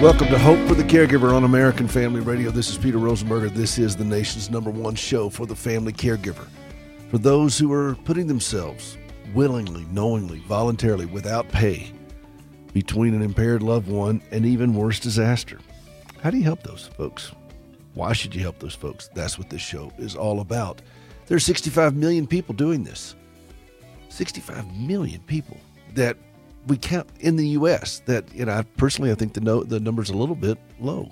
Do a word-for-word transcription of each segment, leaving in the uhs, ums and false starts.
Welcome to Hope for the Caregiver on American Family Radio. This is Peter Rosenberger. This is the nation's number one show for the family caregiver. For those who are putting themselves willingly, knowingly, voluntarily, without pay between an impaired loved one and even worse disaster. How do you help those folks? Why should you help those folks? That's what this show is all about. There are sixty-five million people doing this. sixty-five million people that we count in the U S that, you know, I personally, I think the no, the number's a little bit low.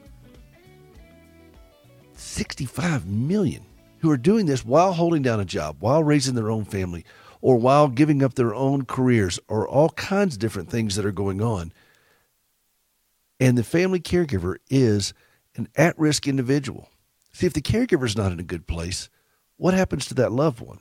sixty-five million who are doing this while holding down a job, while raising their own family, or while giving up their own careers, or all kinds of different things that are going on. And the family caregiver is an at-risk individual. See, if the caregiver's not in a good place, what happens to that loved one?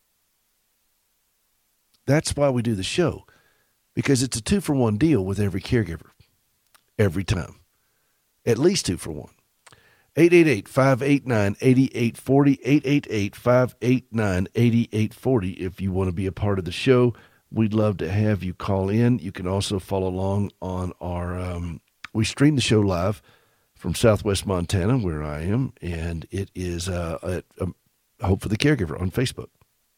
That's why we do the show. Because it's a two-for-one deal with every caregiver, every time. At least two for one. eight eight eight, five eight nine, eight eight four zero, eight eight eight, five eight nine, eight eight four zero. If you want to be a part of the show, we'd love to have you call in. You can also follow along on our, um, we stream the show live from Southwest Montana, where I am, and it is uh, at um, Hope for the Caregiver on Facebook,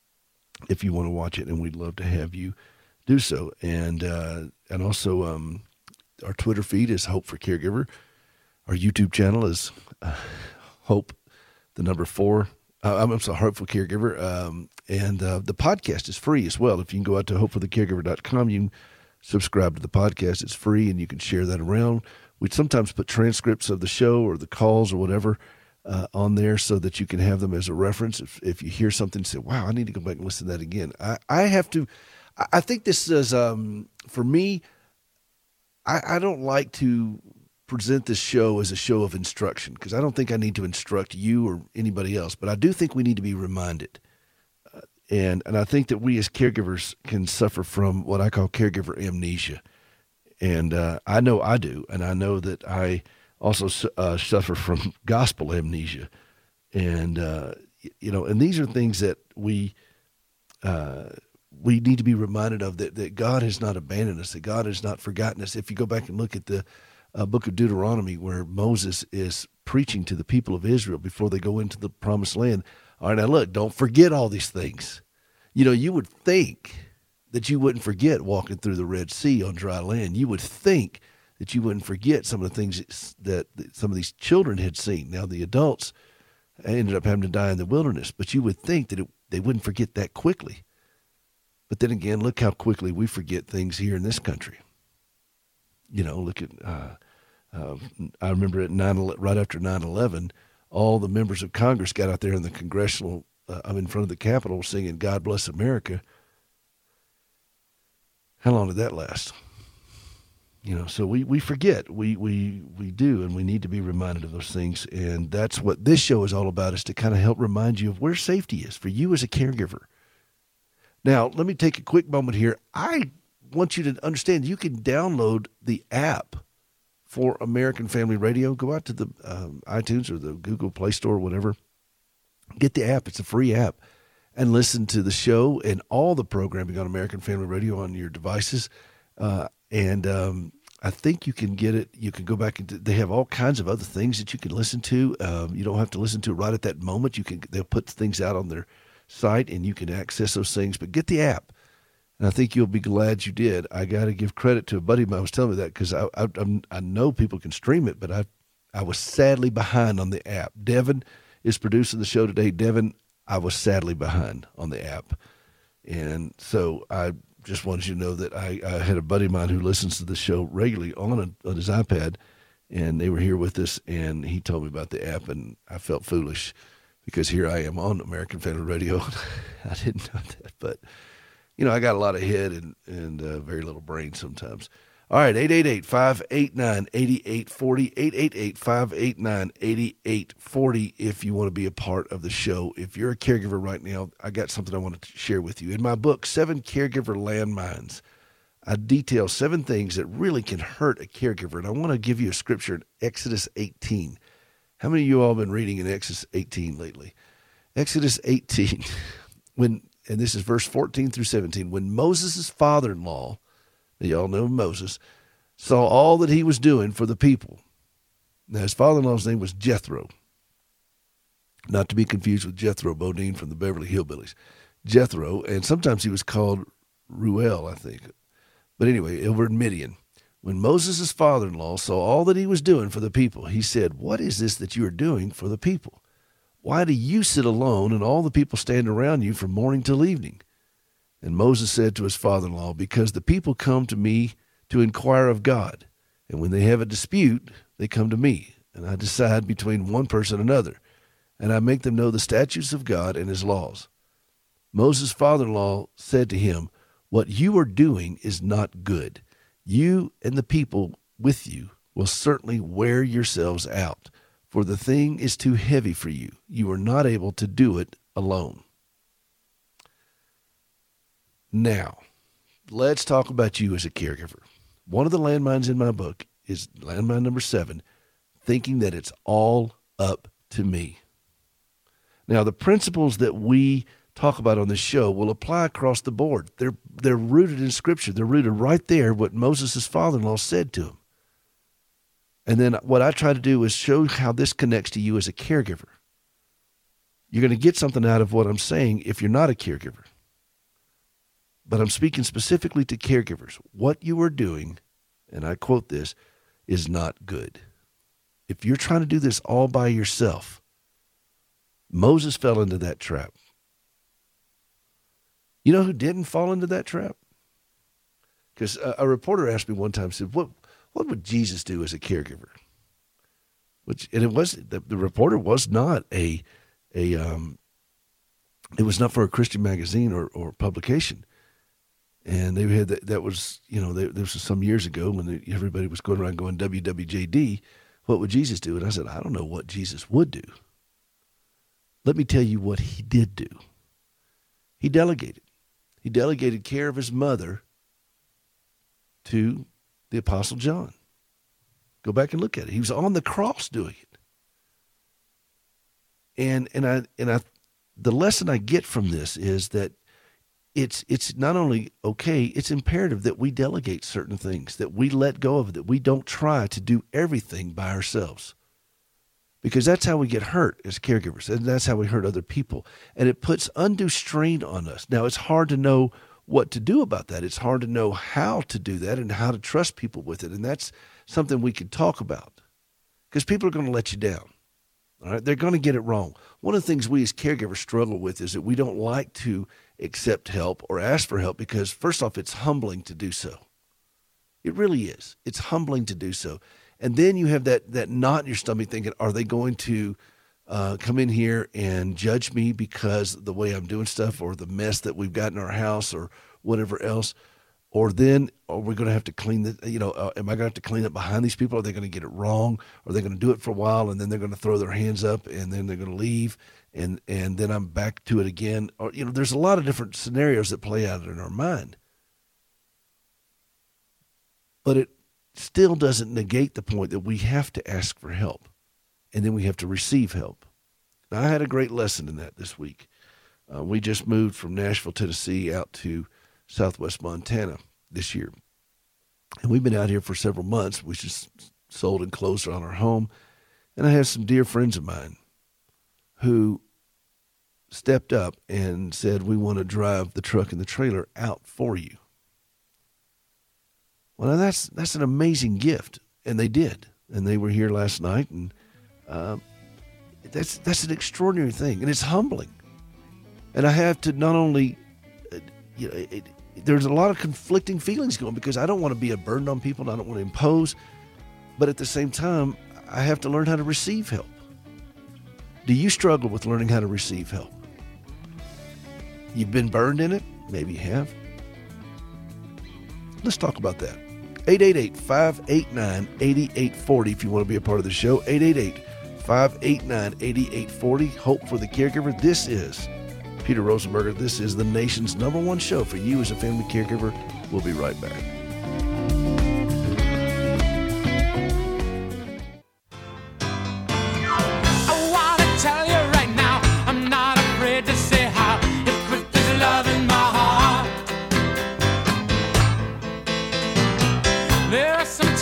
if you want to watch it, and we'd love to have you do so. And uh, and also um, our Twitter feed is Hope for Caregiver. Our YouTube channel is uh, Hope, the number four. Uh, I'm, I'm sorry, Hope for Caregiver. Um, and uh, the podcast is free as well. If you can go out to hope for the caregiver dot com, you can subscribe to the podcast. It's free, and you can share that around. We sometimes put transcripts of the show or the calls or whatever uh, on there so that you can have them as a reference. If, if you hear something, say, wow, I need to go back and listen to that again. I, I have to... I think this is, um, for me, I, I don't like to present this show as a show of instruction, because I don't think I need to instruct you or anybody else, but I do think we need to be reminded. Uh, and, and I think that we as caregivers can suffer from what I call caregiver amnesia. And uh, I know I do, and I know that I also uh, suffer from gospel amnesia. And, uh, you know, and these are things that we... Uh, we need to be reminded of, that, that God has not abandoned us, that God has not forgotten us. If you go back and look at the uh, book of Deuteronomy, where Moses is preaching to the people of Israel before they go into the promised land. All right, now look, don't forget all these things. You know, you would think that you wouldn't forget walking through the Red Sea on dry land. You would think that you wouldn't forget some of the things that, that some of these children had seen. Now, the adults ended up having to die in the wilderness, but you would think that it, they wouldn't forget that quickly. But then again, look how quickly we forget things here in this country. You know, look at, uh, uh, I remember at nine, right after nine eleven, all the members of Congress got out there in the congressional, uh, I'm in front of the Capitol singing God Bless America. How long did that last? You know, so we, we forget, we, we, we do, and we need to be reminded of those things. And that's what this show is all about, is to kind of help remind you of where safety is for you as a caregiver. Now, let me take a quick moment here. I want you to understand you can download the app for American Family Radio. Go out to the um, iTunes or the Google Play Store or whatever. Get the app. It's a free app. And listen to the show and all the programming on American Family Radio on your devices. Uh, and um, I think you can get it. You can go back and they have all kinds of other things that you can listen to. Um, you don't have to listen to it right at that moment. You can. They'll put things out on their site and you can access those things, but get the app. And I think you'll be glad you did. I got to give credit to a buddy of mine who was telling me that, because I, I I know people can stream it, but I I was sadly behind on the app. Devin is producing the show today. Devin, I was sadly behind on the app. And so I just wanted you to know that I, I had a buddy of mine who listens to the show regularly on, a, on his iPad, and they were here with us, and he told me about the app, and I felt foolish, because here I am on American Family Radio. I didn't know that, but, you know, I got a lot of head and, and uh, very little brain sometimes. All right, eight eight eight, five eight nine, eight eight four zero, eight eight eight, five eight nine, eight eight four zero if you want to be a part of the show. If you're a caregiver right now, I got something I want to share with you. In my book, Seven Caregiver Landmines, I detail seven things that really can hurt a caregiver, and I want to give you a scripture in Exodus eighteen. How many of you all have been reading in Exodus eighteen lately? Exodus eighteen, when, and this is verse fourteen through seventeen, when Moses' father-in-law, y'all know Moses, saw all that he was doing for the people. Now, his father-in-law's name was Jethro, not to be confused with Jethro Bodine from the Beverly Hillbillies. Jethro, and sometimes he was called Ruel, I think. But anyway, over in Midian, when Moses' father-in-law saw all that he was doing for the people, he said, "What is this that you are doing for the people? Why do you sit alone and all the people stand around you from morning till evening?" And Moses said to his father-in-law, "Because the people come to me to inquire of God, and when they have a dispute, they come to me, and I decide between one person and another, and I make them know the statutes of God and his laws." Moses' father-in-law said to him, "What you are doing is not good. You and the people with you will certainly wear yourselves out, for the thing is too heavy for you. You are not able to do it alone." Now, let's talk about you as a caregiver. One of the landmines in my book is landmine number seven, thinking that it's all up to me. Now, the principles that we talk about on this show will apply across the board. They're they're rooted in Scripture. They're rooted right there, what Moses' father-in-law said to him. And then what I try to do is show how this connects to you as a caregiver. You're going to get something out of what I'm saying if you're not a caregiver. But I'm speaking specifically to caregivers. What you are doing, and I quote this, is not good. If you're trying to do this all by yourself, Moses fell into that trap. You know who didn't fall into that trap? Because a, a reporter asked me one time, said, what what would Jesus do as a caregiver? Which, and it was, the, the reporter was not a, a um, it was not for a Christian magazine or, or publication. And they had that, that was, you know, they, this was some years ago when they, everybody was going around going W W J D, what would Jesus do? And I said, I don't know what Jesus would do. Let me tell you what he did do. He delegated. He delegated care of his mother to the Apostle John. Go back and look at it. He was on the cross doing it. And and I and I the lesson I get from this is that it's it's not only okay, it's imperative that we delegate certain things, that we let go of it, that we don't try to do everything by ourselves. Because that's how we get hurt as caregivers, and that's how we hurt other people. And it puts undue strain on us. Now, it's hard to know what to do about that. It's hard to know how to do that and how to trust people with it. And that's something we could talk about, because people are going to let you down. All right, they're going to get it wrong. One of the things we as caregivers struggle with is that we don't like to accept help or ask for help because, first off, it's humbling to do so. It really is. It's humbling to do so. And then you have that that knot in your stomach thinking, are they going to uh, come in here and judge me because of the way I'm doing stuff or the mess that we've got in our house or whatever else? Or then are we going to have to clean the, you know, uh, am I going to have to clean up behind these people? Are they going to get it wrong? Are they going to do it for a while and then they're going to throw their hands up and then they're going to leave and, and then I'm back to it again? Or, you know, there's a lot of different scenarios that play out in our mind. But it still doesn't negate the point that we have to ask for help and then we have to receive help. Now, I had a great lesson in that this week. Uh, we just moved from Nashville, Tennessee out to Southwest Montana this year. And we've been out here for several months. We just sold and closed on our home. And I have some dear friends of mine who stepped up and said, we want to drive the truck and the trailer out for you. Well, that's that's an amazing gift, and they did, and they were here last night, and uh, that's that's an extraordinary thing, and it's humbling. And I have to not only, uh, you know, it, it, there's a lot of conflicting feelings going because I don't want to be a burden on people, and I don't want to impose, but at the same time, I have to learn how to receive help. Do you struggle with learning how to receive help? You've been burned in it? Maybe you have. Let's talk about that. eight eight eight, five eight nine, eight eight four zero if you want to be a part of the show. eight eight eight, five eight nine, eight eight four zero. Hope for the Caregiver. This is Peter Rosenberger. This is the nation's number one show for you as a family caregiver. We'll be right back. Sometimes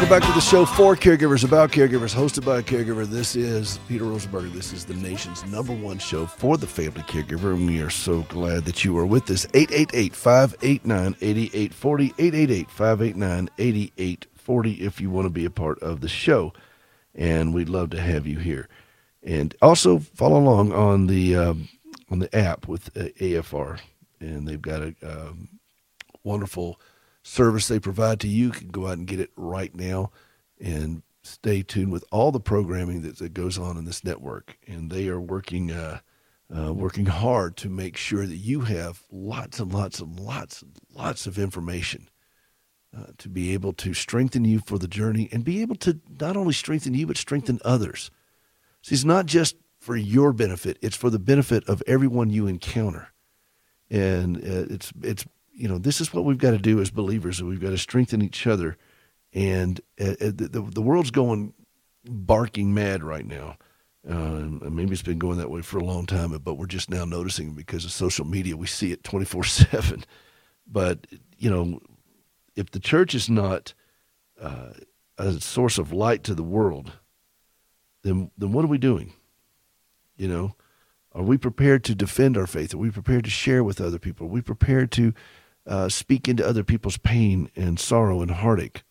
Welcome back to the show for caregivers, about caregivers, hosted by a caregiver. This is Peter Rosenberger. This is the nation's number one show for the family caregiver, and we are so glad that you are with us. eight eight eight, five eight nine, eight eight four zero, eight eight eight, five eight nine, eight eight four zero if you want to be a part of the show, and we'd love to have you here. And also follow along on the um, on the app with uh, A F R, and they've got a um, wonderful service they provide to you. You can go out and get it right now and stay tuned with all the programming that, that goes on in this network. And they are working uh, uh, working hard to make sure that you have lots and lots and lots and lots of information uh, to be able to strengthen you for the journey and be able to not only strengthen you, but strengthen others. See, it's not just for your benefit. It's for the benefit of everyone you encounter. And uh, it's it's you know, this is what we've got to do as believers. We've got to strengthen each other. And uh, the, the, the world's going barking mad right now. Uh, maybe it's been going that way for a long time, but we're just now noticing because of social media. We see it twenty-four seven. But, you know, if the church is not uh, a source of light to the world, then then what are we doing? You know, are we prepared to defend our faith? Are we prepared to share with other people? Are we prepared to Uh, speak into other people's pain and sorrow and heartache?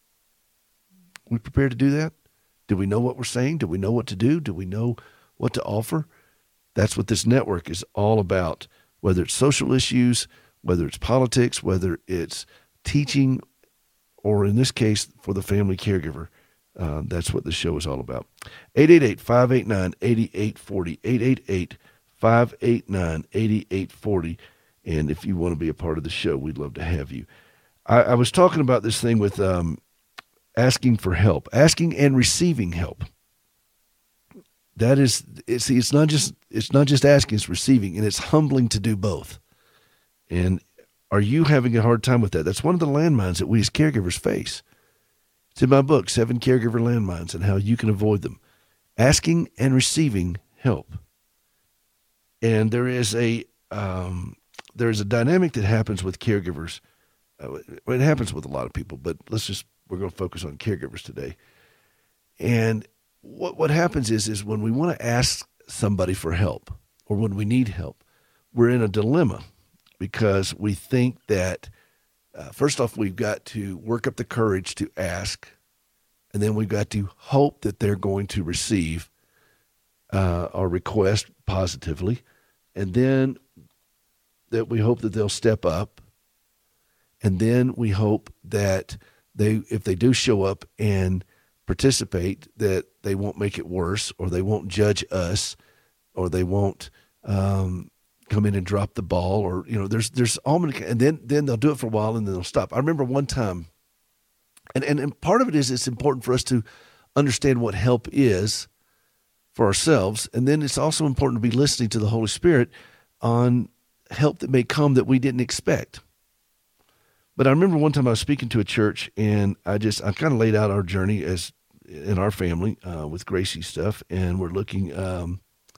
We prepared to do that? Do we know what we're saying? Do we know what to do? Do we know what to offer? That's what this network is all about, whether it's social issues, whether it's politics, whether it's teaching, or in this case, for the family caregiver. Uh, that's what the show is all about. eight eight eight, five eight nine, eight eight four zero, eight eight eight, five eight nine, eight eight four zero. And if you want to be a part of the show, we'd love to have you. I, I was talking about this thing with um, asking for help, asking and receiving help. That is, it's, see, it's not just it's not just asking, it's receiving, and it's humbling to do both. And are you having a hard time with that? That's one of the landmines that we as caregivers face. It's in my book, Seven Caregiver Landmines, and how you can avoid them. Asking and receiving help. And there is a um, There's a dynamic that happens with caregivers. Uh, it happens with a lot of people, but let's just, we're going to focus on caregivers today. And what what happens is, is when we want to ask somebody for help or when we need help, we're in a dilemma because we think that, uh, first off, we've got to work up the courage to ask, and then we've got to hope that they're going to receive uh, our request positively, and then that we hope that they'll step up, and then we hope that they, if they do show up and participate, that they won't make it worse, or they won't judge us, or they won't um, come in and drop the ball, or you know, there's there's all many, and then then they'll do it for a while and then they'll stop. I remember one time, and and, and part of it is it's important for us to understand what help is for ourselves, and then it's also important to be listening to the Holy Spirit on help that may come that we didn't expect. But I remember one time I was speaking to a church, and I just, I kind of laid out our journey as in our family uh, with Gracie stuff, and we're looking, um,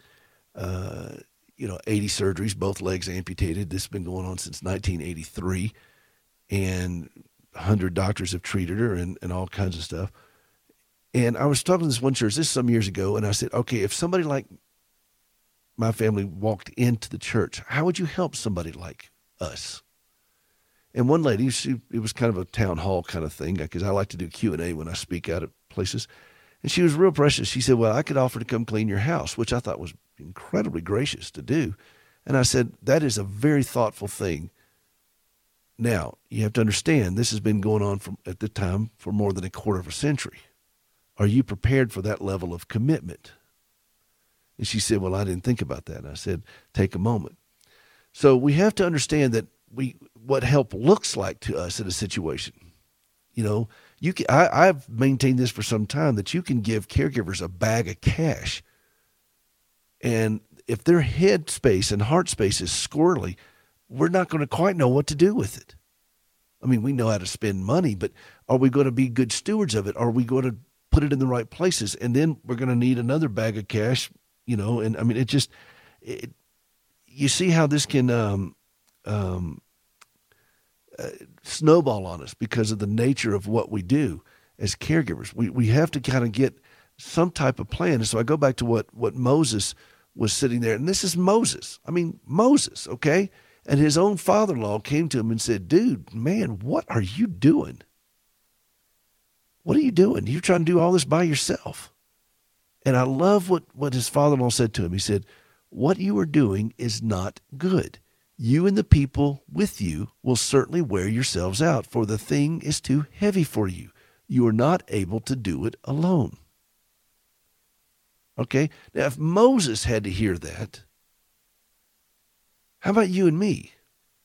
uh, you know, eighty surgeries, both legs amputated. This has been going on since nineteen eighty-three, and one hundred doctors have treated her and, and all kinds of stuff. And I was talking to this one church, this is some years ago, and I said, okay, if somebody like my family walked into the church, how would you help somebody like us? And one lady, she, it was kind of a town hall kind of thing, because I like to do Q and A when I speak out at places. And she was real precious. She said, well, I could offer to come clean your house, which I thought was incredibly gracious to do. And I said, that is a very thoughtful thing. Now, you have to understand, this has been going on from, at the time for more than a quarter of a century. Are you prepared for that level of commitment? And she said, well, I didn't think about that. And I said, take a moment. So we have to understand that we what help looks like to us in a situation. You know, you can, I, I've maintained this for some time, that you can give caregivers a bag of cash. And if their head space and heart space is squirrely, we're not going to quite know what to do with it. I mean, we know how to spend money, but are we going to be good stewards of it? Are we going to put it in the right places? And then we're going to need another bag of cash, you know, and I mean, it just, it, you see how this can um, um, uh, snowball on us because of the nature of what we do. as caregivers. We we have to kind of get some type of plan. And so I go back to what, what Moses was sitting there. And this is Moses. I mean, Moses, okay? And his own father-in-law came to him and said, dude, man, what are you doing? What are you doing? You're trying to do all this by yourself. And I love what, what his father-in-law said to him. He said, what you are doing is not good. You and the people with you will certainly wear yourselves out, for the thing is too heavy for you. You are not able to do it alone. Okay? Now, if Moses had to hear that, how about you and me?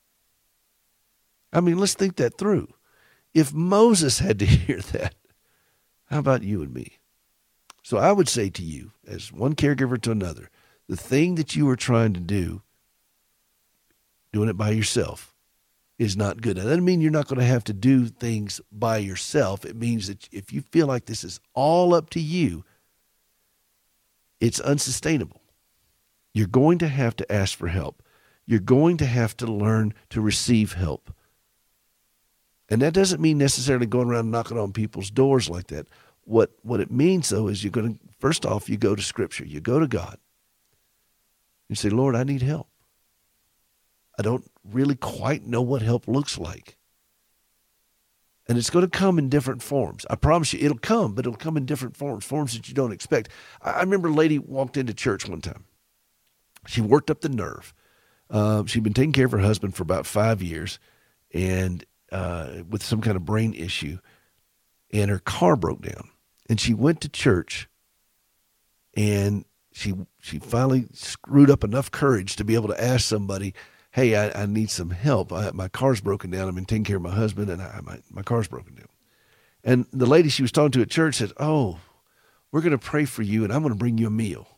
I mean, let's think that through. If Moses had to hear that, how about you and me? So I would say to you, as one caregiver to another, the thing that you are trying to do, doing it by yourself, is not good. That doesn't mean you're not going to have to do things by yourself. It means that if you feel like this is all up to you, it's unsustainable. You're going to have to ask for help. You're going to have to learn to receive help. And that doesn't mean necessarily going around knocking on people's doors like that. What what it means, though, is you're going to, first off, you go to Scripture. You go to God. You say, Lord, I need help. I don't really quite know what help looks like. And it's going to come in different forms. I promise you, it'll come, but it'll come in different forms, forms that you don't expect. I, I remember a lady walked into church one time. She worked up the nerve. Uh, she'd been taking care of her husband for about five years and uh, with some kind of brain issue, and her car broke down. And she went to church, and she she finally screwed up enough courage to be able to ask somebody, hey, I, I need some help. I, my car's broken down. I've been taking care of my husband, and I, my, my car's broken down. And the lady she was talking to at church said, oh, we're going to pray for you, and I'm going to bring you a meal.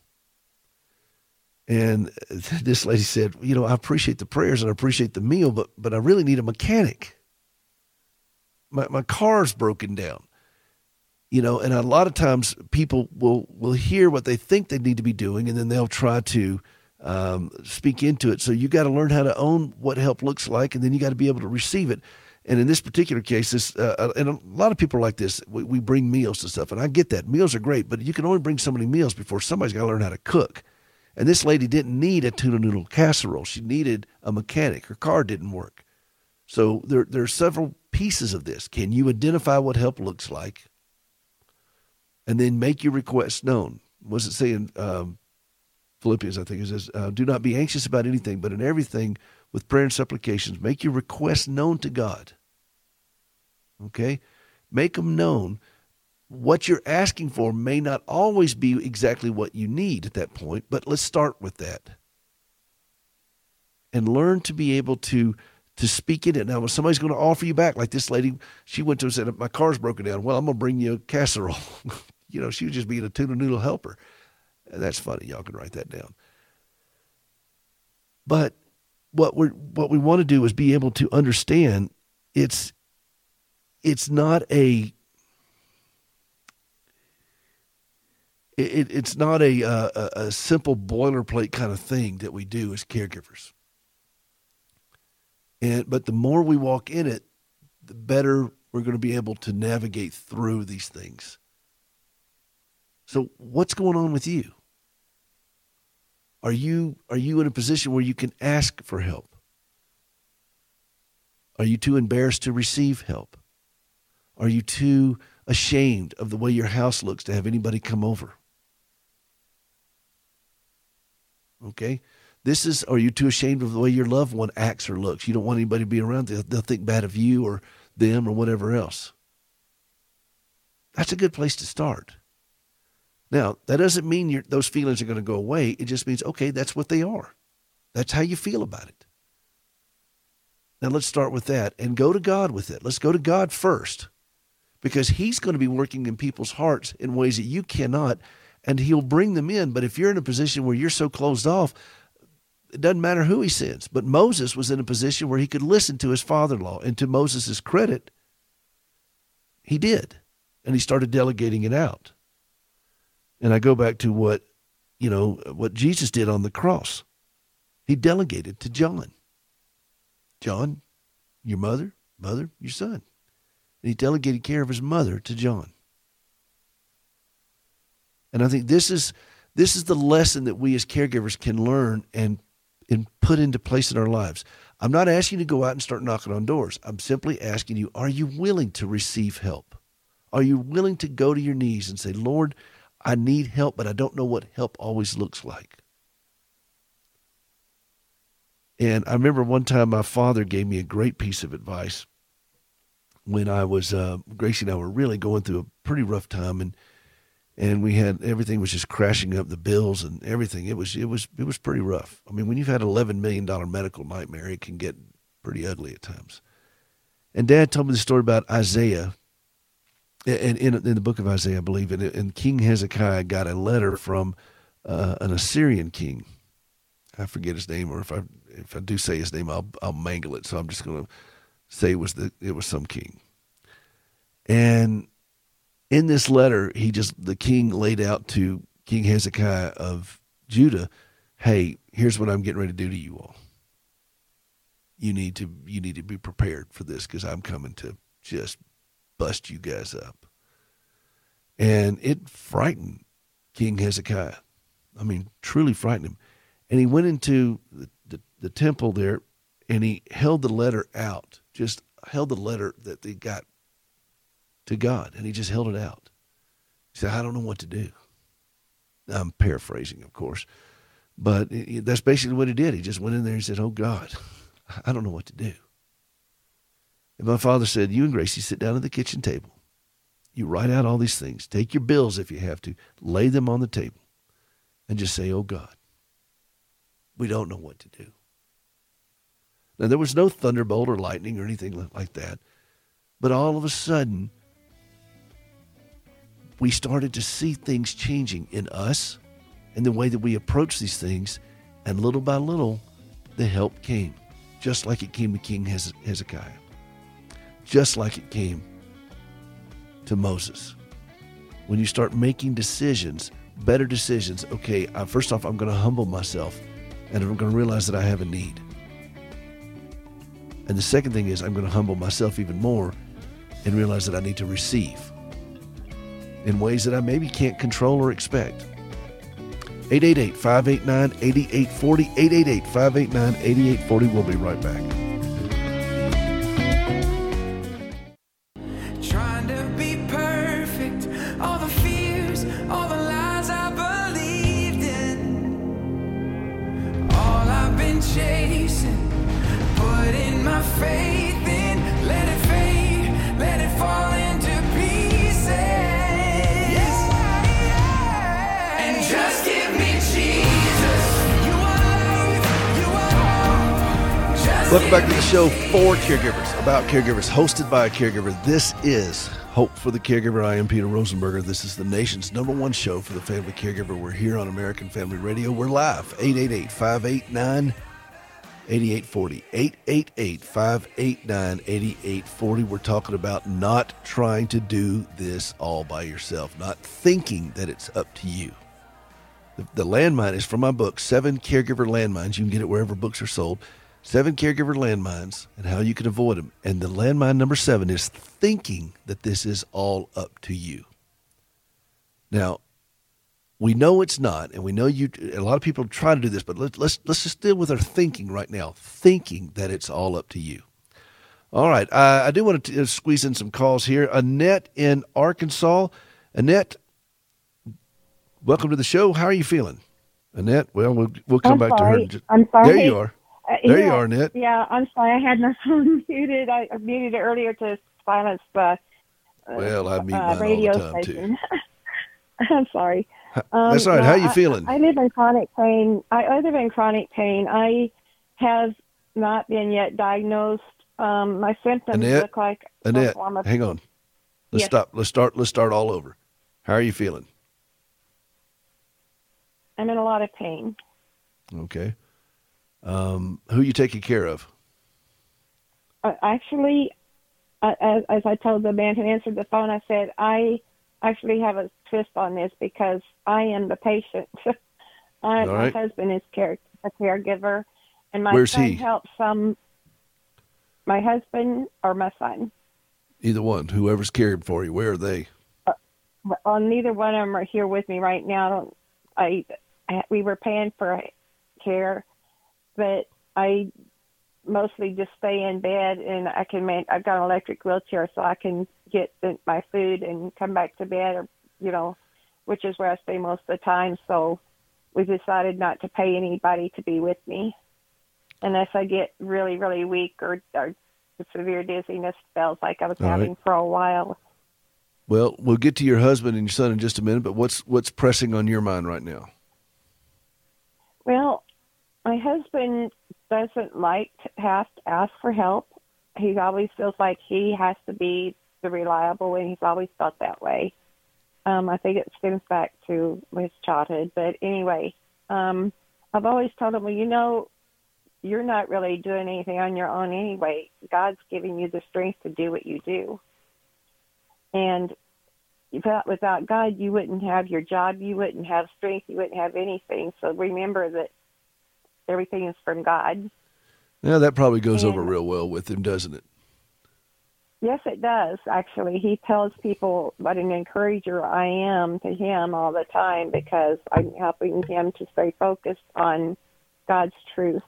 And this lady said, you know, I appreciate the prayers and I appreciate the meal, but but I really need a mechanic. My my car's broken down. You know, and a lot of times people will, will hear what they think they need to be doing, and then they'll try to um, speak into it. So you got to learn how to own what help looks like, and then you got to be able to receive it. And in this particular case, this, uh, and a lot of people are like this, we, we bring meals to stuff, and I get that. Meals are great, but you can only bring so many meals before somebody's got to learn how to cook. And this lady didn't need a tuna noodle casserole. She needed a mechanic. Her car didn't work. So there, there are several pieces of this. Can you identify what help looks like? And then make your request known. What does it say in um, Philippians, I think it says, uh, do not be anxious about anything, but in everything with prayer and supplications, make your requests known to God. Okay? Make them known. What you're asking for may not always be exactly what you need at that point, but let's start with that. And learn to be able to, to speak it. Now, when somebody's going to offer you back, like this lady, she went to and said, my car's broken down. Well, I'm going to bring you a casserole. You know, she was just being a tuna noodle helper. And that's funny. Y'all can write that down. But what we what we want to do is be able to understand it's it's not a it, it's not a, a a simple boilerplate kind of thing that we do as caregivers. And but the more we walk in it, the better we're going to be able to navigate through these things. So what's going on with you? Are you are you in a position where you can ask for help? Are you too embarrassed to receive help? Are you too ashamed of the way your house looks to have anybody come over? Okay? This is, are you too ashamed of the way your loved one acts or looks? You don't want anybody to be around. They'll, they'll think bad of you or them or whatever else. That's a good place to start. Now, that doesn't mean you're, those feelings are going to go away. It just means, okay, that's what they are. That's how you feel about it. Now, let's start with that and go to God with it. Let's go to God first, because he's going to be working in people's hearts in ways that you cannot, and he'll bring them in. But if you're in a position where you're so closed off, it doesn't matter who he sends. But Moses was in a position where he could listen to his father-in-law, and to Moses' credit, he did, and he started delegating it out. And I go back to what, you know, what Jesus did on the cross. He delegated to John. John, your mother, mother, your son. And he delegated care of his mother to John. And I think this is this is the lesson that we as caregivers can learn and and put into place in our lives. I'm not asking you to go out and start knocking on doors. I'm simply asking you, are you willing to receive help? Are you willing to go to your knees and say, Lord, I need help, but I don't know what help always looks like. And I remember one time my father gave me a great piece of advice when I was, uh, Gracie and I were really going through a pretty rough time, and and we had, everything was just crashing up, the bills and everything. It was, it was, it was pretty rough. I mean, when you've had an eleven million dollars medical nightmare, it can get pretty ugly at times. And Dad told me the story about Isaiah, and in, in the book of Isaiah, I believe, and, and King Hezekiah got a letter from uh, an Assyrian king. I forget his name, or if I if I do say his name, I'll I'll mangle it. So I'm just going to say it was the it was some king. And in this letter, he just the king laid out to King Hezekiah of Judah, "Hey, here's what I'm getting ready to do to you all. You need to you need to be prepared for this, because I'm coming to just bust you guys up." And it frightened King Hezekiah. I mean, truly frightened him. And he went into the, the, the temple there, and he held the letter out, just held the letter that they got to God, and he just held it out. He said, I don't know what to do. I'm paraphrasing, of course, but it, that's basically what he did. He just went in there and said, oh, God, I don't know what to do. And my father said, you and Gracie sit down at the kitchen table. You write out all these things. Take your bills if you have to. Lay them on the table and just say, oh, God, we don't know what to do. Now, there was no thunderbolt or lightning or anything like that. But all of a sudden, we started to see things changing in us and the way that we approach these things. And little by little, the help came, just like it came to King Hezekiah, just like it came to Moses. When you start making decisions, better decisions, okay, I, first off, I'm going to humble myself, and I'm going to realize that I have a need. And the second thing is I'm going to humble myself even more and realize that I need to receive in ways that I maybe can't control or expect. eight eight eight, five eight nine, eight eight four zero, eight eight eight, five eight nine, eight eight four zero. We'll be right back. Trying to be perfect, all the fears, all the lies I believed in, all I've been chasing, putting my faith in, let it fade, let it fall into pieces, yeah, yeah. And just give me Jesus, you are life, you are hope. Just Welcome back to the show for caregivers, about caregivers, hosted by a caregiver. This is Hope for the Caregiver. I am Peter Rosenberger. This is the nation's number one show for the family caregiver. We're here on American Family Radio. We're live, eight eight eight, five eight nine, eight eight four zero, eight eight eight, five eight nine, eight eight four zero. We're talking about not trying to do this all by yourself, not thinking that it's up to you. The, the landmine is from my book, Seven Caregiver Landmines. You can get it wherever books are sold. Seven caregiver landmines and how you can avoid them. And the landmine number seven is thinking that this is all up to you. Now, we know it's not, and we know you. A lot of people try to do this, but let, let's let's just deal with our thinking right now. Thinking that it's all up to you. All right, uh, I do want to t- squeeze in some calls here. Annette in Arkansas. Annette, welcome to the show. How are you feeling, Annette? Well, we'll we'll come I'm back sorry. to her. I'm sorry. There you are. Uh, There yeah, you are, Annette. Yeah, I'm sorry. I had my phone muted. I I muted it earlier to silence the uh, Well, I mute uh, mine radio all the time station. I'm sorry. Um, That's all right. yeah, How you I- feeling? I, live in chronic pain. I, I live in chronic pain. I have not been yet diagnosed. Um, my symptoms Annette? look like a Annette, form of hang on. Let's Yes. stop. Let's start. Let's start all over. How are you feeling? I'm in a lot of pain. Okay. Um, who you taking care of? Uh, actually, uh, as, as I told the man who answered the phone, I said, I actually have a twist on this because I am the patient. I, All my right. husband is care, a caregiver, and my Where's son he? helps some. My husband or my son? Either one. Whoever's caring for you. Where are they? Well, neither one of them are here with me right now. I don't, I, I we were paying for care, but I mostly just stay in bed, and I can man, I've got an electric wheelchair, so I can get the, my food and come back to bed, or you know, which is where I stay most of the time. So we decided not to pay anybody to be with me unless I get really, really weak or, or severe dizziness spells like I was All having right. for a while. Well, we'll get to your husband and your son in just a minute, but what's what's pressing on your mind right now? Well, my husband doesn't like to have to ask for help. He always feels like he has to be the reliable, and he's always felt that way. Um, I think it stems back to his childhood. But anyway, um, I've always told him, well, you know, you're not really doing anything on your own anyway. God's giving you the strength to do what you do. And without, without God, you wouldn't have your job, you wouldn't have strength, you wouldn't have anything. So remember that everything is from God. Yeah, that probably goes And- over real well with him, doesn't it? Yes, it does, actually. He tells people what an encourager I am to him all the time because I'm helping him to stay focused on God's truth.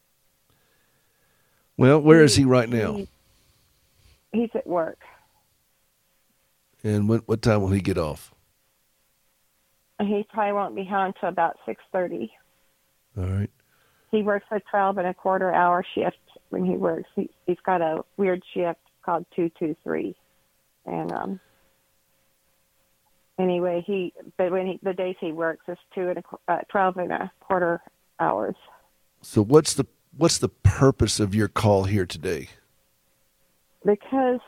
Well, where is he right now? He- he's at work. And when, what time will he get off? He probably won't be home until about six thirty. All right. He works a twelve and a quarter hour shift when he works. He, he's got a weird shift called two two three. And um, anyway, he but when he the days he works is two and a, qu- uh, twelve and a quarter hours. So what's the what's the purpose of your call here today? Because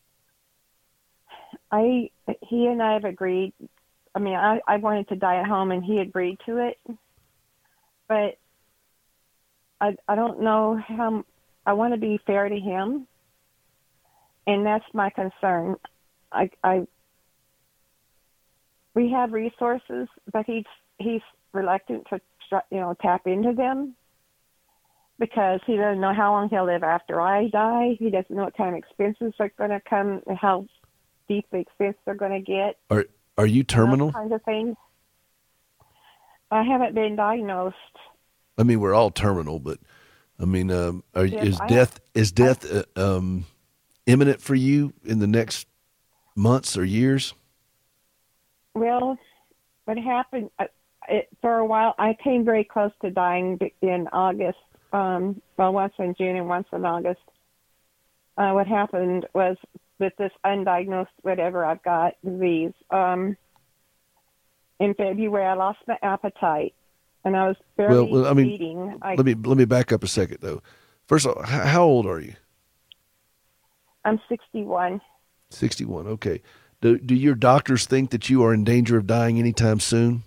I he and I have agreed. I mean, I, I wanted to die at home, and he agreed to it. But I I don't know how. I want to be fair to him, and that's my concern. I I we have resources, but he's he's reluctant to you know tap into them because he doesn't know how long he'll live after I die. He doesn't know what kind of expenses are going to come, how deep the expenses are going to get. Are are you terminal? Those kinds of things. I haven't been diagnosed. I mean, we're all terminal, but I mean, um, are, Yes, is I- death is death uh, um, imminent for you in the next months or years? Well, what happened, uh, it, for a while, I came very close to dying in August. Um, well, once in June and once in August. Uh, what happened was with this undiagnosed whatever I've got disease, um, in February I lost my appetite, and I was barely Well, well, I mean, eating. I, Let me let me back up a second though. First of all, h- how old are you? I'm sixty-one. sixty-one. Okay. Do do your doctors think that you are in danger of dying anytime soon?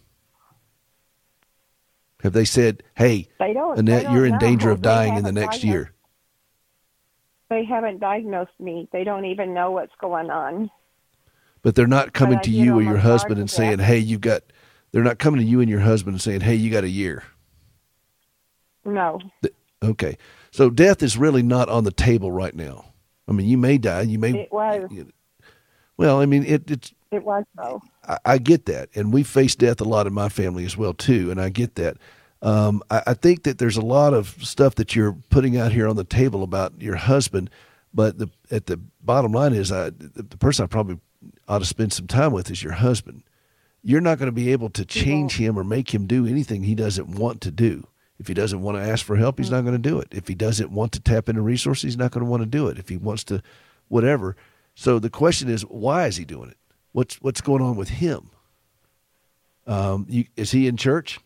Have they said, "Hey, They don't. they Annette, don't you're in know. danger of They dying in the haven't next diagnosed- year"? They haven't diagnosed me. They don't even know what's going on. But they're not coming I to get you or almost your husband hard and to saying, death. "Hey, you got." They're not coming to you and your husband and saying, "Hey, you got a year." No. Okay. So death is really not on the table right now. I mean, you may die. You may. It was. Well, I mean, it, it's. It was so. I, I get that, and we face death a lot in my family as well too, and I get that. Um, I, I think that there's a lot of stuff that you're putting out here on the table about your husband, but the at the bottom line is, I, the, the person I probably ought to spend some time with is your husband. You're not going to be able to change him or make him do anything he doesn't want to do. If he doesn't want to ask for help, he's not going to do it. If he doesn't want to tap into resources, he's not going to want to do it. If he wants to, whatever. So the question is, why is he doing it? What's what's going on with him? Um, you, is he in church?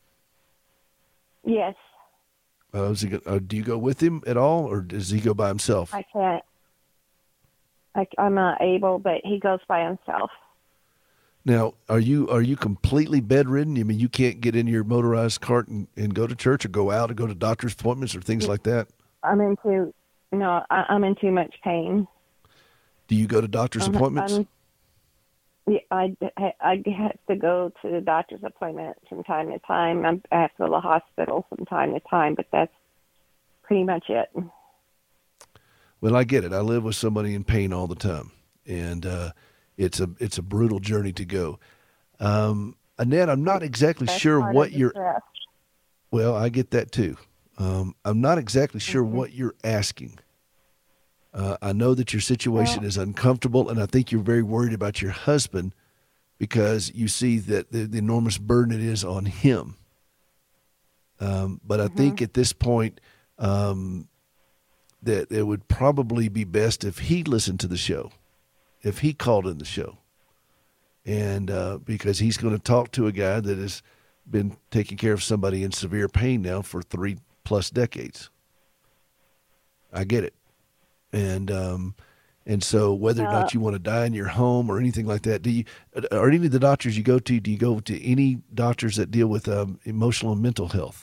Yes, Uh, is he, go- uh, do you go with him at all, or does he go by himself? I can't. I, I'm not able, but he goes by himself. Now, are you are you completely bedridden? I mean, you can't get in your motorized cart and, and go to church or go out or go to doctor's appointments or things like that? I'm in too. No, I, I'm in too much pain. Do you go to doctor's I'm- appointments? I'm- yeah, I, I have to go to the doctor's appointment from time to time. I'm, I have to go to the hospital from time to time, but that's pretty much it. Well, I get it. I live with somebody in pain all the time. And uh, it's a it's a brutal journey to go. Um, Annette, I'm not exactly That's sure part what of the you're. stress. Well, I get that too. Um, I'm not exactly sure Mm-hmm. what you're asking. Uh, I know that your situation Well- is uncomfortable, and I think you're very worried about your husband because you see that the, the enormous burden it is on him. Um, but I Mm-hmm. think at this point, um, that it would probably be best if he listened to the show, if he called in the show, and uh, because he's going to talk to a guy that has been taking care of somebody in severe pain now for three plus decades. I get it. And um, and so whether or not Uh, you want to die in your home or anything like that, do you? Are any of the doctors you go to? Do you go to any doctors that deal with um, emotional and mental health?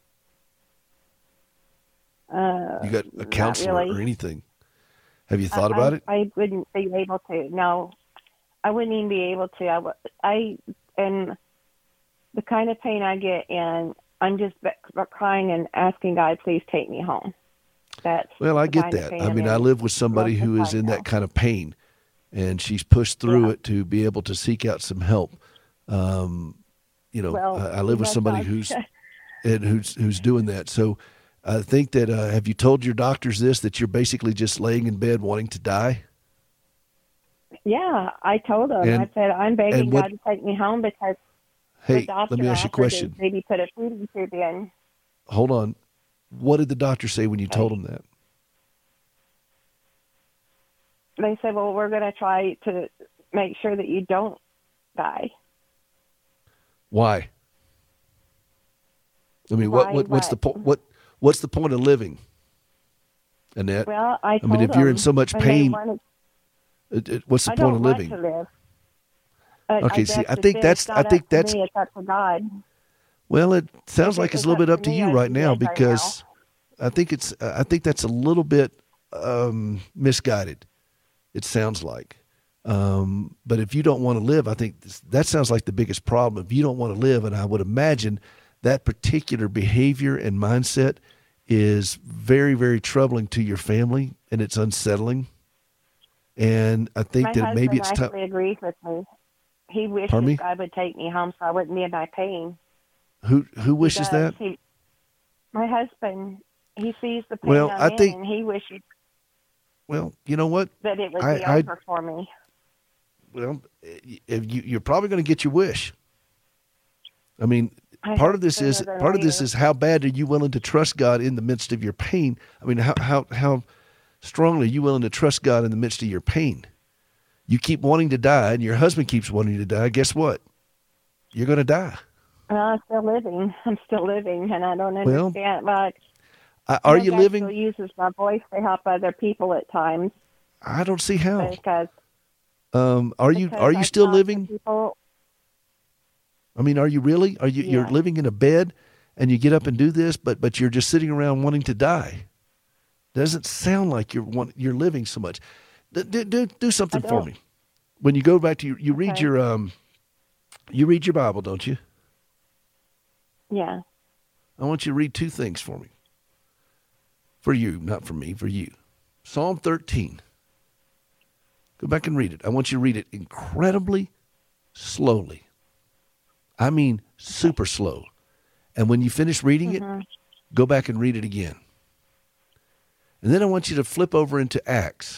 Uh, You got a not counselor really. or anything? Have you thought I, about I, it? I wouldn't be able to. No, I wouldn't even be able to. I, w- I and the kind of pain I get in, I'm just b- b- crying and asking God, please take me home. That's Well, I the get kind of that. pain I I'm mean, I in live with somebody most of who the is time in now. that kind of pain, and she's pushed through Yeah. it to be able to seek out some help. Um, you know, Well, I, I live with that's somebody not- who's and who's who's doing that. So, I think that uh, have you told your doctors this, that you're basically just laying in bed wanting to die? Yeah, I told him. And- I said I'm begging and what- God to take me home because Hey, the doctor let me ask you a offered question. to maybe put a feeding tube in. Hold on. What did the doctor say when you told him that? They said, well, we're going to try to make sure that you don't die. Why? I mean, what, Why what what's the what? point? What what's the point of living, Annette? Well, I I told mean, if you're in them, so much and they pain, wanted- it, it, what's the I point don't of want living? to live. Uh, Okay, I, see, that's I the think thing. that's- It's I not think up to that's- me, it's up to God. Well, it sounds If like it it's was a little up bit up to to me, you I'd right be now dead right because I think it's uh, I think that's a little bit um, misguided. It sounds like, um, but if you don't want to live, I think this, that sounds like the biggest problem. If you don't want to live, and I would imagine that particular behavior and mindset is very, very troubling to your family, and it's unsettling. And I think My that husband maybe it's time. actually agrees with me. He wishes Pardon me? God would take me home so I wouldn't be in my pain. Who who wishes He does. that? He, my husband, he sees the pain Well, I'm I in, think- and he wishes Well, you know what? that it would I- be I- over for me. Well, if you, you're probably going to get your wish. I mean, I part hope of this sooner is than part of this later. is how bad are you willing to trust God in the midst of your pain? I mean, how how how strongly are you willing to trust God in the midst of your pain? You keep wanting to die, and your husband keeps wanting to die. Guess what? You're going to die. Well, I'm still living. I'm still living, and I don't Well, understand. But Uh, are I know you God living? Still uses my voice to help other people at times I don't see how. because Um, are you because are you I still talk to living? People, I mean, are you really? Are you you're Yeah. living in a bed and you get up and do this, but but you're just sitting around wanting to die? Doesn't sound like you're want, you're living so much. Do do do, do something I for don't. me. When you go back to your, you read Okay. your um, you read your Bible, don't you? yeah. I want you to read two things for me. For you, not for me, for you. Psalm thirteen. Go back and read it. I want you to read it incredibly slowly. I mean, super slow. And when you finish reading Mhm. it, go back and read it again. And then I want you to flip over into Acts,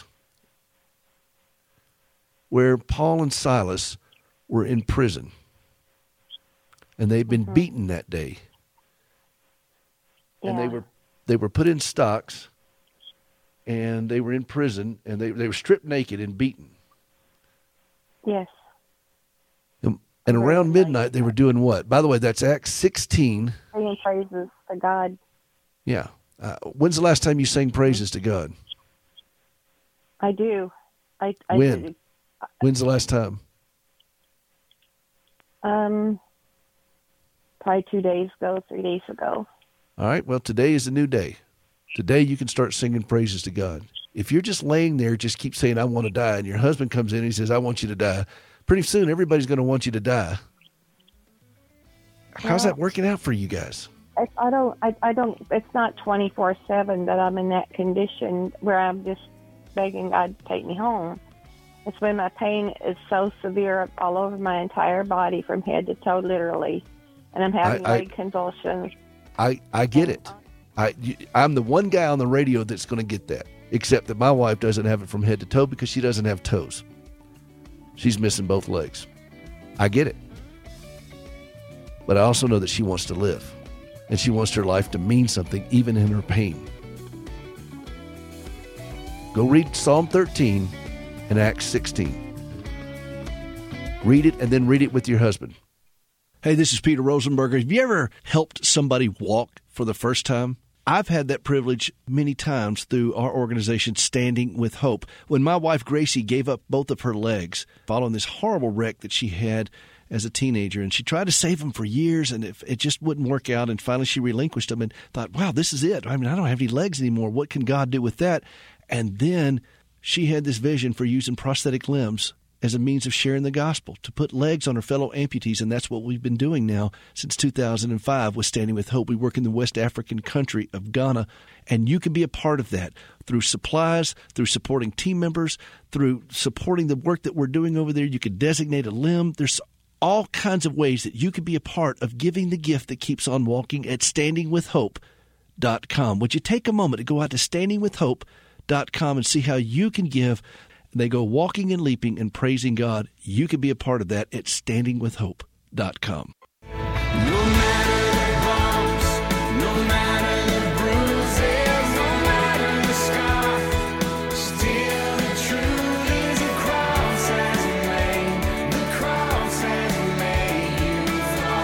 where Paul and Silas were in prison. And they'd been Mhm. beaten that day. And they Yeah. were they were put in stocks, and they were in prison, and they, they were stripped naked and beaten. Yes. And, and Right, around right. midnight, they were doing what? By the way, that's Acts sixteen. Singing praises to God. Yeah. Uh, when's the last time you sang praises to God? I do. I, I When? do. When's the last time? Um, probably two days ago, three days ago. All right. Well, today is a new day. Today you can start singing praises to God. If you're just laying there, just keep saying, I want to die, and your husband comes in and he says, I want you to die, pretty soon everybody's going to want you to die. How's Well- that working out for you guys? I, I don't. I, I don't. It's not twenty-four seven that I'm in that condition where I'm just begging God to take me home. It's when my pain is so severe all over my entire body from head to toe, literally. And I'm having I- I- leg convulsions. I, I get it. I, you- I'm the one guy on the radio that's going to get that, except that my wife doesn't have it from head to toe because she doesn't have toes. She's missing both legs. I get it. But I also know that she wants to live, and she wants her life to mean something, even in her pain. Go read Psalm thirteen and Acts sixteen. Read it, and then read it with your husband. Hey, this is Peter Rosenberger. Have you ever helped somebody walk for the first time? I've had that privilege many times through our organization, Standing with Hope. When my wife, Gracie, gave up both of her legs following this horrible wreck that she had as a teenager, and she tried to save them for years, and it, it just wouldn't work out, and finally she relinquished them and thought, wow, this is it. I mean, I don't have any legs anymore. What can God do with that? And then she had this vision for using prosthetic limbs as a means of sharing the gospel, to put legs on her fellow amputees, and that's what we've been doing now since two thousand five with Standing with Hope. We work in the West African country of Ghana, and you can be a part of that through supplies, through supporting team members, through supporting the work that we're doing over there. You could designate a limb. There's all kinds of ways that you can be a part of giving the gift that keeps on walking at standing with hope dot com. Would you take a moment to go out to standing with hope dot com and see how you can give? They go walking and leaping and praising God. You can be a part of that at standing with hope dot com. No matter the bumps, no matter the bruises, no matter the scar, still the truth is the cross has made, the cross has made you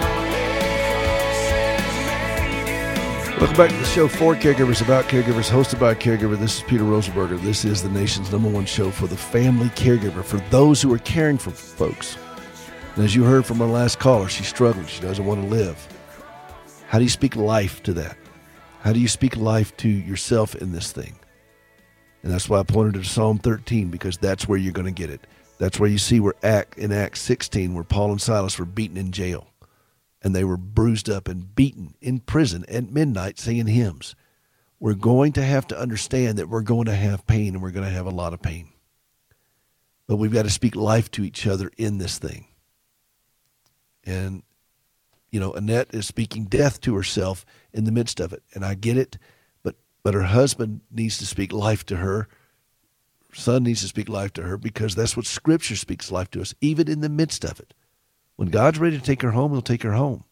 flawless. Welcome back to the show for Caregivers, about caregivers, hosted by a caregiver. This is Peter Rosenberger. This is the nation's number one show for the family caregiver, for those who are caring for folks. And as you heard from our last caller, she's struggling. She doesn't want to live. How do you speak life to that? How do you speak life to yourself in this thing? And that's why I pointed to Psalm thirteen, because that's where you're going to get it. That's where you see where Act in Acts sixteen, where Paul and Silas were beaten in jail. And they were bruised up and beaten in prison at midnight singing hymns. We're going to have to understand that we're going to have pain, and we're going to have a lot of pain. But we've got to speak life to each other in this thing. And, you know, Annette is speaking death to herself in the midst of it. And I get it, but, but her husband needs to speak life to her. Her son needs to speak life to her, because that's what Scripture speaks life to us, even in the midst of it. When God's ready to take her home, he'll take her home.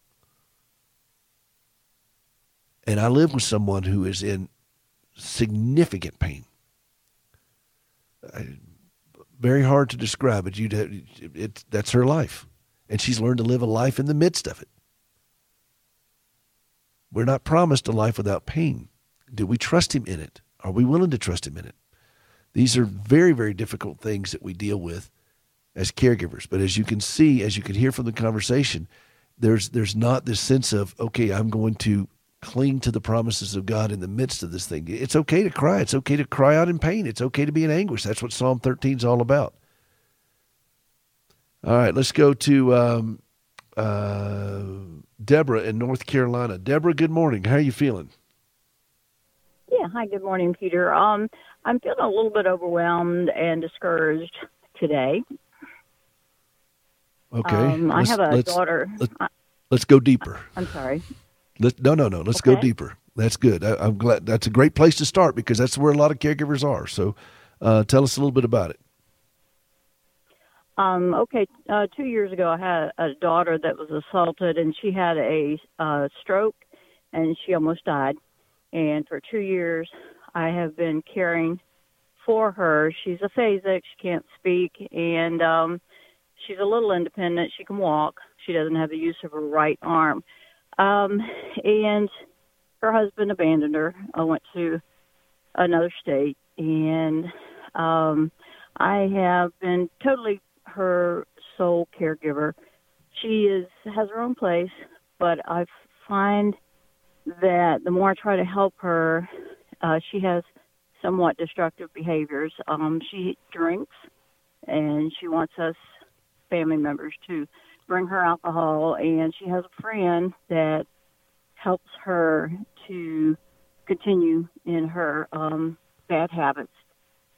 And I live with someone who is in significant pain. I, very hard to describe it. You'd have, it. That's her life. And she's learned to live a life in the midst of it. We're not promised a life without pain. Do we trust him in it? Are we willing to trust him in it? These are very, very difficult things that we deal with as caregivers. But as you can see, as you can hear from the conversation, there's there's not this sense of, okay, I'm going to cling to the promises of God in the midst of this thing. It's okay to cry. It's okay to cry out in pain. It's okay to be in anguish. That's what Psalm thirteen is all about. All right, let's go to um, uh, Deborah in North Carolina. Deborah, good morning. How are you feeling? Yeah, hi, good morning, Peter. Um, I'm feeling a little bit overwhelmed and discouraged today. Okay. Um, I let's, have a let's, daughter. Let's, let's go deeper. I'm sorry. Let's, no, no, no. Let's Okay. go deeper. That's good. I, I'm glad. That's a great place to start, because that's where a lot of caregivers are. So uh, tell us a little bit about it. Um, okay, uh, two years ago, I had a daughter that was assaulted, and she had a uh, stroke, and she almost died. And for two years, I have been caring for her. She's aphasic. She can't speak, and um, she's a little independent. She can walk. She doesn't have the use of her right arm. Um, and her husband abandoned her. I went to another state, and um, I have been totally her sole caregiver. She is has her own place, but I find that the more I try to help her, uh, she has somewhat destructive behaviors. Um, she drinks, and she wants us family members to bring her alcohol, and she has a friend that helps her to continue in her um, bad habits.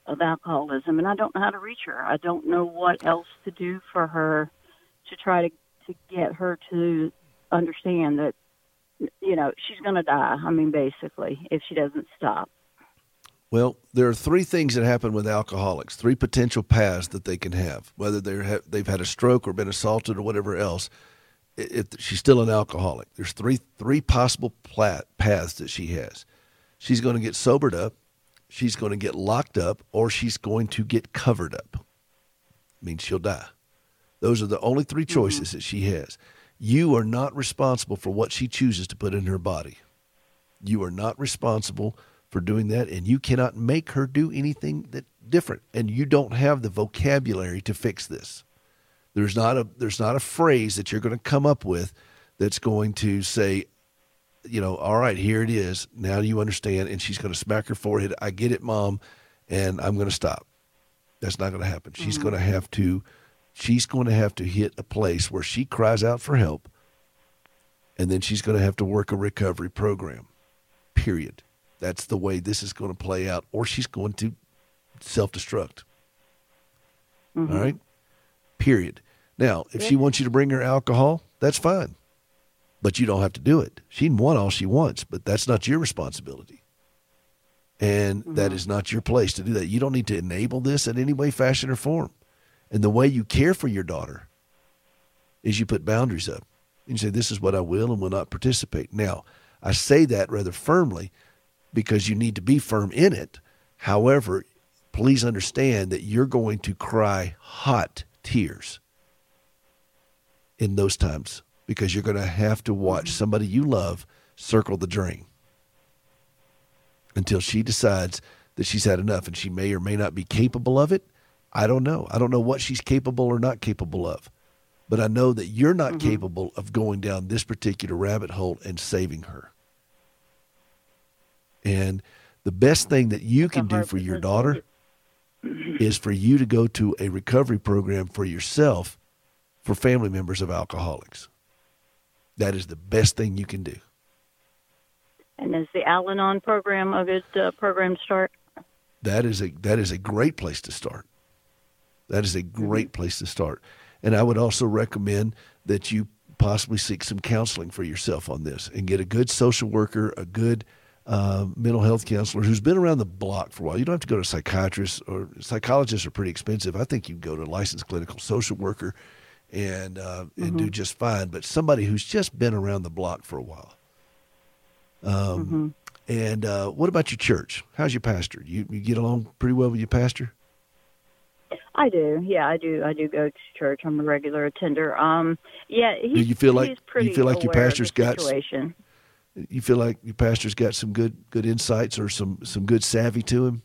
of alcoholism, and I don't know how to reach her. I don't know what else to do for her to try to, to get her to understand that, you know, she's going to die, I mean, basically, if she doesn't stop. Well, there are three things that happen with alcoholics, three potential paths that they can have, whether they're ha- they've had a stroke or been assaulted or whatever else. If she's still an alcoholic, there's three three possible plat- paths that she has. She's going to get sobered up, she's going to get locked up, or she's going to get covered up. It means she'll die. Those are the only three choices mm-hmm. that she has. You are not responsible for what she chooses to put in her body. You are not responsible for doing that, and you cannot make her do anything that different. And you don't have the vocabulary to fix this. There's not a there's not a phrase that you're going to come up with that's going to say, you know, all right, here it is. Now you understand. And she's going to smack her forehead. I get it, Mom, and I'm going to stop. That's not going to happen. She's mm-hmm. going to have to. She's going to have to hit a place where she cries out for help, and then she's going to have to work a recovery program. Period. That's the way this is going to play out, or she's going to self-destruct. Mm-hmm. All right? Period. Now, if yeah. she wants you to bring her alcohol, that's fine. But you don't have to do it. She can want all she wants, but that's not your responsibility. And mm-hmm. that is not your place to do that. You don't need to enable this in any way, fashion, or form. And the way you care for your daughter is you put boundaries up. You say, this is what I will and will not participate. Now, I say that rather firmly because you need to be firm in it. However, please understand that you're going to cry hot tears in those times because you're going to have to watch somebody you love circle the drain until she decides that she's had enough, and she may or may not be capable of it. I don't know. I don't know what she's capable or not capable of, but I know that you're not mm-hmm. capable of going down this particular rabbit hole and saving her. And the best thing that you can do for your daughter is for you to go to a recovery program for yourself for family members of alcoholics. That is the best thing you can do. And is the Al-Anon program a good uh, program to start? That is a that is a great place to start. That is a great mm-hmm. place to start. And I would also recommend that you possibly seek some counseling for yourself on this and get a good social worker, a good uh, mental health counselor who's been around the block for a while. You don't have to go to a psychiatrist, or psychologists are pretty expensive. I think you can go to a licensed clinical social worker and uh, mm-hmm. and do just fine. But somebody who's just been around the block for a while. Um, mm-hmm. And uh, what about your church? How's your pastor? You you get along pretty well with your pastor? I do. Yeah, I do. I do go to church. I'm a regular attender. Um, yeah, he's, do you feel like he's pretty you feel like your pastor's got situation. You feel like your pastor's got some good good insights or some, some good savvy to him?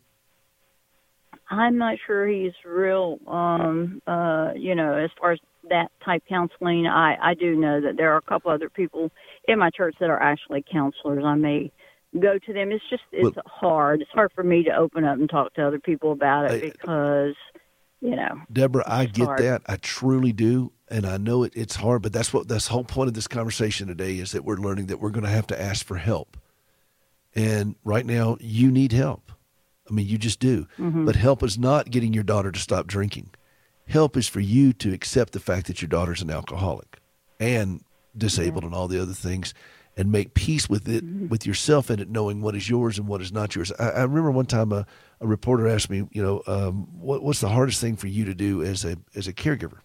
I'm not sure he's real, um, uh, you know, as far as that type counseling. I, I do know that there are a couple other people in my church that are actually counselors. I may go to them. It's just, it's well, hard. It's hard for me to open up and talk to other people about it because, you know. Deborah, I get hard. that. I truly do. And I know it, it's hard, but that's what that's the whole point of this conversation today is that we're learning that we're going to have to ask for help. And right now, you need help. I mean, you just do. Mm-hmm. But help is not getting your daughter to stop drinking. Help is for you to accept the fact that your daughter's an alcoholic and disabled mm-hmm. and all the other things, and make peace with it, mm-hmm. with yourself in it, knowing what is yours and what is not yours. I, I remember one time a, a reporter asked me, you know, um, what, what's the hardest thing for you to do as a as a caregiver?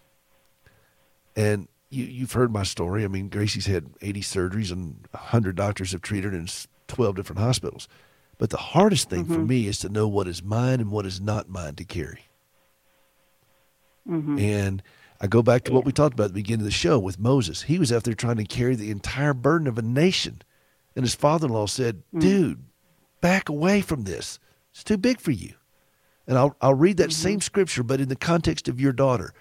And you, you've heard my story. I mean, Gracie's had eighty surgeries and one hundred doctors have treated her in twelve different hospitals. But the hardest thing mm-hmm. for me is to know what is mine and what is not mine to carry. Mm-hmm. And I go back to yeah. what we talked about at the beginning of the show with Moses. He was out there trying to carry the entire burden of a nation. And his father-in-law said, mm-hmm. dude, back away from this. It's too big for you. And I'll, I'll read that mm-hmm. same scripture, but in the context of your daughter.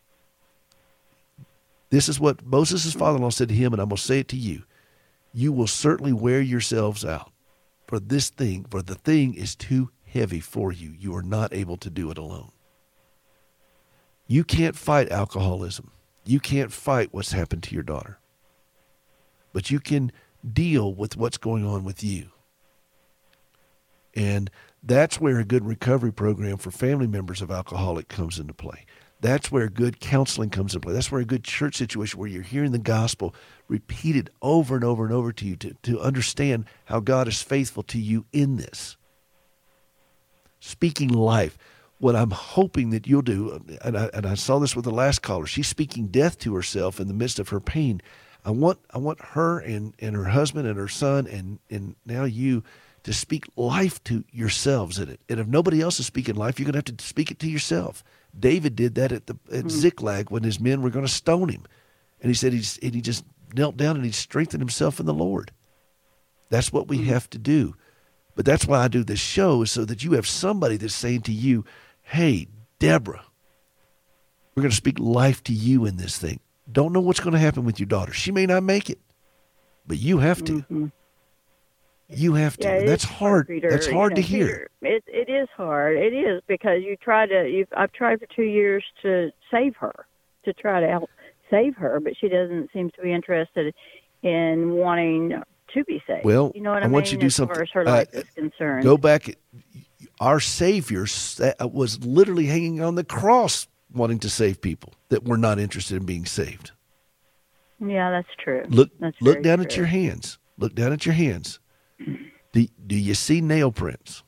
This is what Moses' father-in-law said to him, and I'm going to say it to you. You will certainly wear yourselves out. For this thing, for the thing is too heavy for you. You are not able to do it alone. You can't fight alcoholism. You can't fight what's happened to your daughter. But you can deal with what's going on with you. And That's where a good recovery program for family members of alcoholic comes into play. That's where good counseling comes into play. That's where a good church situation where you're hearing the gospel repeated over and over and over to you to, to understand how God is faithful to you in this. Speaking life. What I'm hoping that you'll do, and I, and I saw this with the last caller, she's speaking death to herself in the midst of her pain. I want I want her and, and her husband and her son and, and now you to speak life to yourselves in it. And if nobody else is speaking life, you're going to have to speak it to yourself. David did that at the at mm-hmm. Ziklag when his men were going to stone him. And he said he's, and he just knelt down and he strengthened himself in the Lord. That's what we mm-hmm. have to do. But that's why I do this show, is so that you have somebody that's saying to you, hey, Deborah, we're going to speak life to you in this thing. Don't know what's going to happen with your daughter. She may not make it, but you have to. Mm-hmm. You have to. Yeah, and that's hard. Peter. That's hard you to know, hear. Peter, it it is hard. It is because you try to. You've, I've tried for two years to save her, to try to help save her, but she doesn't seem to be interested in wanting to be saved. Well, you know what I, I mean? want you to do as something. Far as her life uh, is concerned. Go back. Our Savior was literally hanging on the cross, wanting to save people that were not interested in being saved. Yeah, that's true. Look, that's look down true. at your hands. Look down at your hands. Do, do you see nail prints?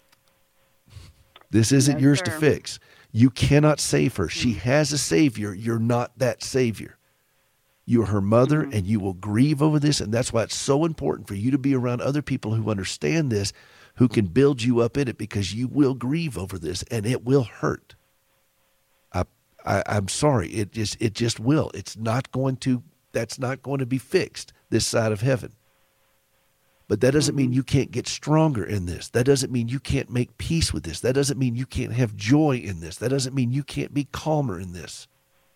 This isn't Yes, yours sir. to fix. You cannot save her. She has a Savior. You're not that Savior. You're her mother, Mm-hmm. and you will grieve over this, and that's why it's so important for you to be around other people who understand this, who can build you up in it, because you will grieve over this, and it will hurt. I, I, I'm sorry. It just, it just will. It's not going to, that's not going to be fixed this side of heaven. But that doesn't mean you can't get stronger in this. That doesn't mean you can't make peace with this. That doesn't mean you can't have joy in this. That doesn't mean you can't be calmer in this.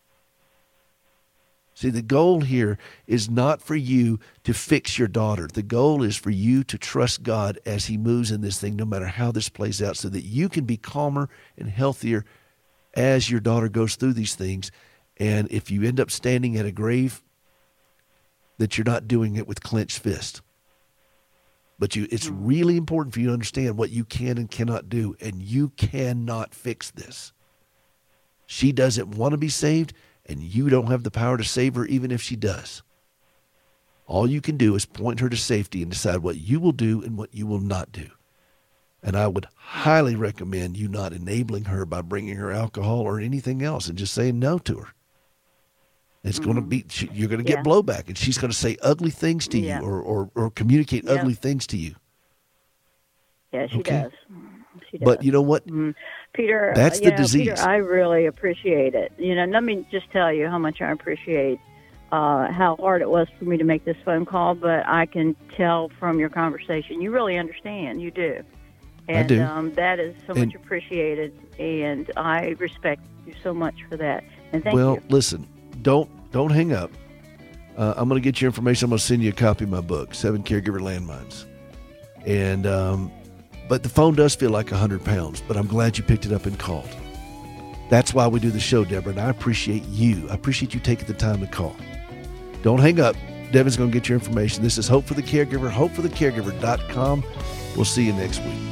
See, the goal here is not for you to fix your daughter. The goal is for you to trust God as he moves in this thing, no matter how this plays out, so that you can be calmer and healthier as your daughter goes through these things. And if you end up standing at a grave, that you're not doing it with clenched fist. But you, it's really important for you to understand what you can and cannot do, and you cannot fix this. She doesn't want to be saved, and you don't have the power to save her, even if she does. All you can do is point her to safety and decide what you will do and what you will not do. And I would highly recommend you not enabling her by bringing her alcohol or anything else and just saying no to her. It's mm-hmm. going to be, she, you're going to get yeah. blowback, and she's going to say ugly things to yeah. you or, or, or communicate yeah. ugly things to you. Yeah, she okay? does. She does. But you know what? Mm-hmm. Peter, that's uh, the know, disease. Peter, I really appreciate it. You know, let me just tell you how much I appreciate uh, how hard it was for me to make this phone call, but I can tell from your conversation, you really understand. You do. And I do. Um, that is so and, much appreciated, and I respect you so much for that. And thank well, you. Well, listen, don't don't hang up. Uh, I'm going to get your information. I'm going to send you a copy of my book, Seven Caregiver Landmines. And um, but the phone does feel like a hundred pounds. But I'm glad you picked it up and called. That's why we do the show, Deborah. And I appreciate you. I appreciate you taking the time to call. Don't hang up. Devin's going to get your information. This is Hope for the Caregiver. hope for the caregiver dot com. We'll see you next week.